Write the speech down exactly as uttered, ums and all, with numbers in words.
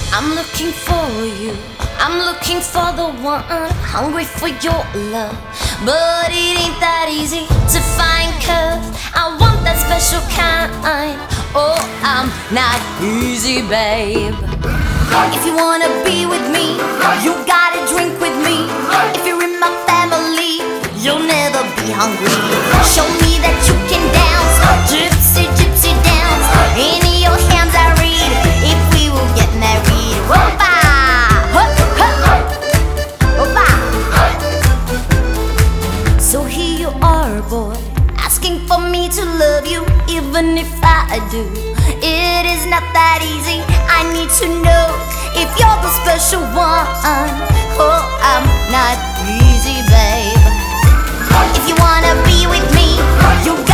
I'm looking for you, I'm looking for the one, hungry for your love. But it ain't that easy to find, cause I want that special kind. Oh, I'm not easy, babe. If you wanna be with me, you gotta drink with me. If you're in my family, you'll never be hungry. Show me that you can dance, gypsy, gypsy dance. In your hands I read, if we will get married. Whoa-ba, whoa-ba. So here you are, boy, asking for me to love you. Even if I do, it is not that easy. I need to know if you're the special one. Oh, I'm not easy, babe. If you wanna be with me, you